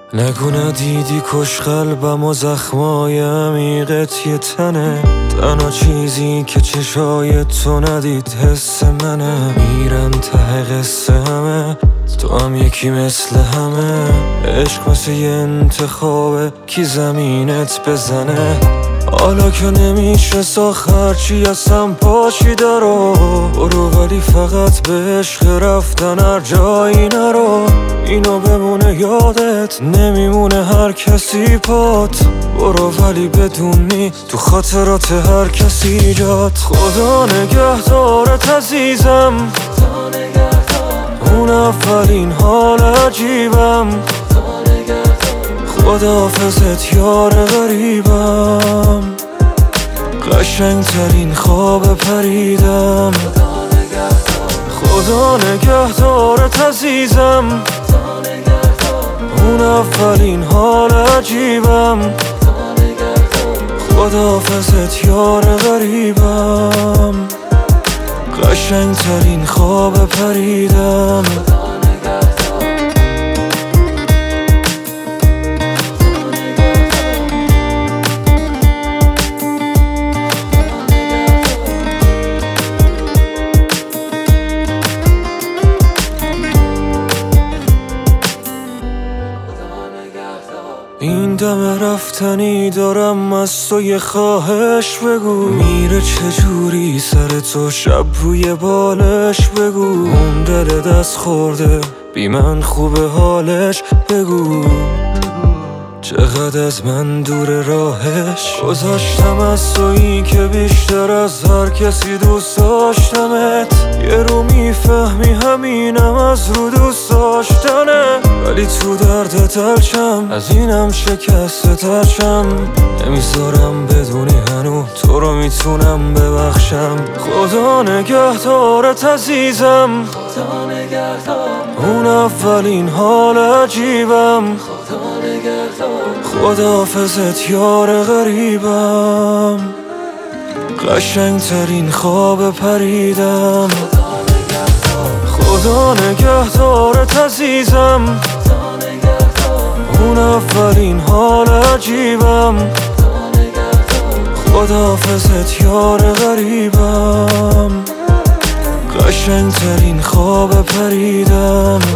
نگو ندیدی کش قلبم و زخمای عمیقت یه تنه. تنها چیزی که چشای تو ندید حس منه. میرن ته قصه همه، تو هم یکی مثل همه. عشق مثل یه انتخابه کی زمینت بزنه. حالا که نمیشه ساخت هرچی هستم پاشیده رو برو، ولی فقط به عشق رفتن هر جایی نرو. اینو بمونه یادت، نمیمونه هر کسی پات. برو ولی بدونی تو خاطرات هر کسی جات. خدا نگهدارت عزیزم، اون اولین حال عجیبم. خداحافظت یار غریبم، قشنگ ترین خواب پریدم. خدا نگهدارت عزیزم، اون اولین حال عجیبم. خداحافظت یار غریبم، قشنگ ترین خواب پریدم. این دم رفتنی دارم از تو یه خواهش بگو. میره چجوری سر تو شب روی بالش بگو. اون دل دست خورده بی من خوبه حالش بگو. چقدر از من دور راهش، گذاشتم از تویی که بیشتر از هر کسی دوست داشتمت. یه رو میفهمی همینم از رو دوست داشتنه، ولی تو دردت هرچم از اینم شکسته ترشم. نمیذارم بدونی هنو تو رو میتونم ببخشم. خدا نگهدارت عزیزم، اون اولین حال عجیبم. خداحافظت یار غریبم، قشنگ ترین خواب پریدم. خدا نگهدارت عزیزم، اون اولین حال عجیبم. خداحافظت یار غریبم، قشنگ ترین خواب پریدم.